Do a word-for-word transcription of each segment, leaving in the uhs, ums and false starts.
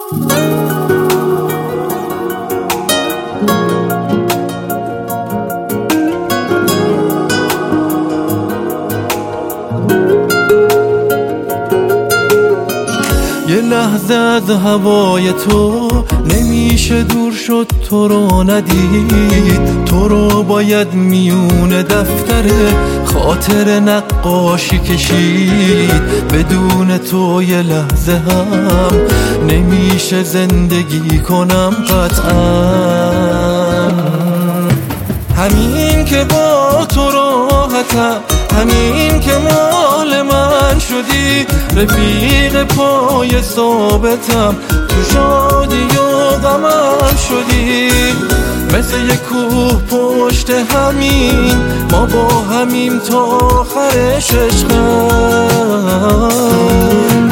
یه لحظه از هوای تو نمیشه دور شد تو رو ندید، تو رو باید میون دفتر خاطر نقاشی کشید. بدون تو یه لحظه هم نمیشه زندگی کنم قطعا. همین که با تو راحتم، همین که مال من شدی، رفیق پای ثابتم، تو شادی و غمم شدی. مثل یک کوه پشت همین ما با همیم تا آخرش عشقم.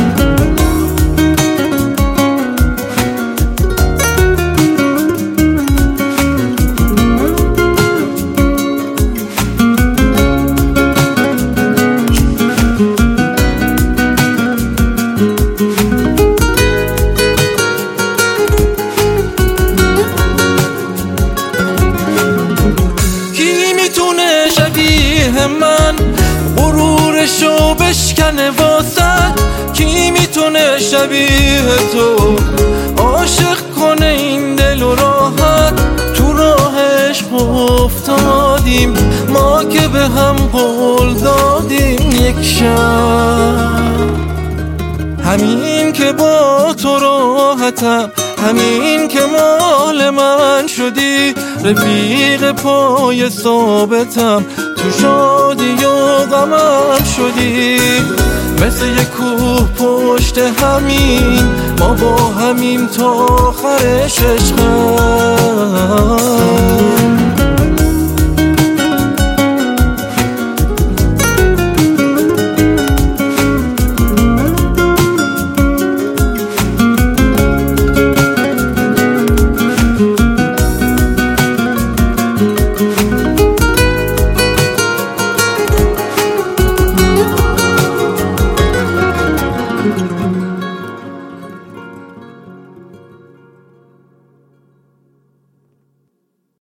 من غرورشو بشکنه واسد، کی میتونه شبیه تو عاشق کنه این دل و راحت. تو راه عشق افتادیم ما که به هم قول دادیم یک شب. همین که با تو راحتم، همین که مال من شدی، رفیق پای ثابتم، تو شادی و غمم شدی. مثل یک کوه پشت همین ما با همیم تا آخرش عشقم.